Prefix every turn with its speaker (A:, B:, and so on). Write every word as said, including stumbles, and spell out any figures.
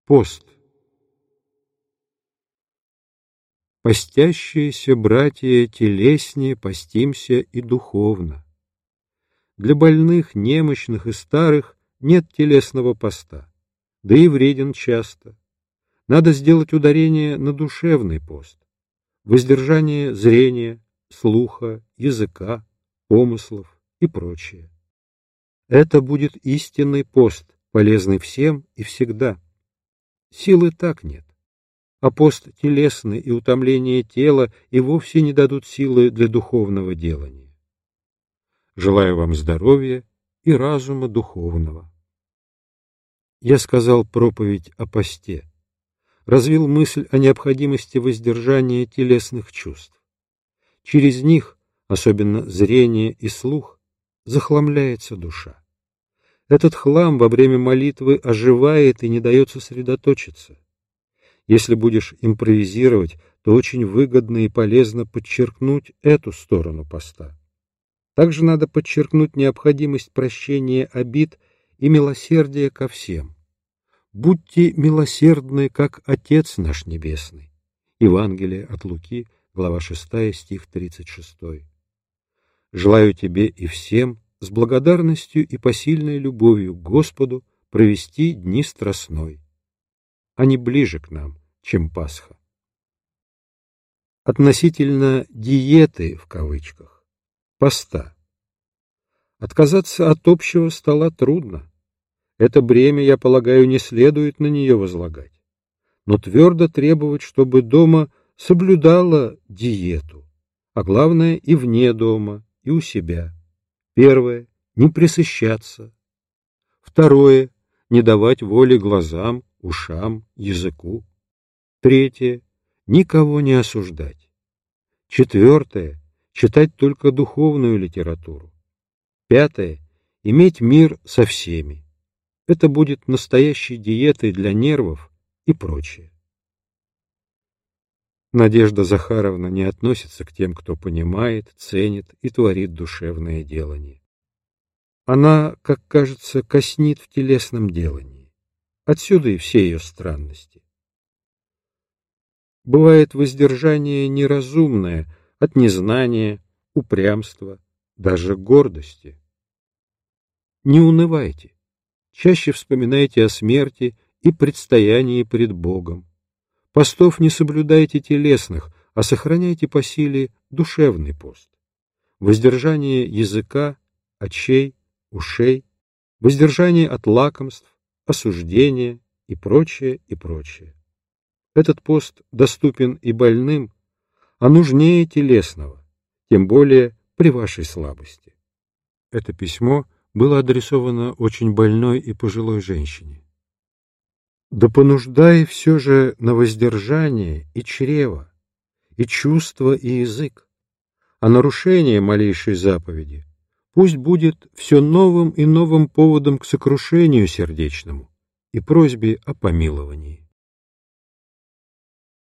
A: Пост. Постящиеся братья телеснее постимся и духовно. Для больных, немощных и старых нет телесного поста, да и вреден часто. Надо сделать ударение на душевный пост, воздержание зрения, слуха, языка, помыслов и прочее. Это будет истинный пост, полезный всем и всегда. Силы так нет. А пост телесный и утомление тела и вовсе не дадут силы для духовного делания. Желаю вам здоровья и разума духовного. Я сказал проповедь о посте, развил мысль о необходимости воздержания телесных чувств. Через них, особенно зрение и слух, захламляется душа. Этот хлам во время молитвы оживает и не дает сосредоточиться. Если будешь импровизировать, то очень выгодно и полезно подчеркнуть эту сторону поста. Также надо подчеркнуть необходимость прощения обид и милосердия ко всем. «Будьте милосердны, как Отец наш Небесный». Евангелие от Луки, глава шестая, стих тридцать шестой. Желаю тебе и всем с благодарностью и посильной любовью к Господу провести дни страстной. Они ближе к нам, чем Пасха. Относительно «диеты» в кавычках, поста. Отказаться от общего стола трудно. Это бремя, я полагаю, не следует на нее возлагать. Но твердо требовать, чтобы дома соблюдала диету, а главное и вне дома, и у себя. Первое — не пресыщаться. Второе — не давать воли глазам, ушам, языку. Третье — никого не осуждать. Четвертое — читать только духовную литературу. Пятое — иметь мир со всеми. Это будет настоящей диетой для нервов и прочее. Надежда Захаровна не относится к тем, кто понимает, ценит и творит душевное делание. Она, как кажется, коснит в телесном делании. Отсюда и все ее странности. Бывает воздержание неразумное от незнания, упрямства, даже гордости. Не унывайте, чаще вспоминайте о смерти и предстоянии пред Богом. Постов не соблюдайте телесных, а сохраняйте по силе душевный пост. Воздержание языка, очей, ушей, воздержание от лакомств, осуждения и прочее, и прочее. Этот пост доступен и больным, а нужнее телесного, тем более при вашей слабости. Это письмо было адресовано очень больной и пожилой женщине. Да понуждай все же на воздержание и чрево, и чувство, и язык, а нарушение малейшей заповеди пусть будет все новым и новым поводом к сокрушению сердечному и просьбе о помиловании.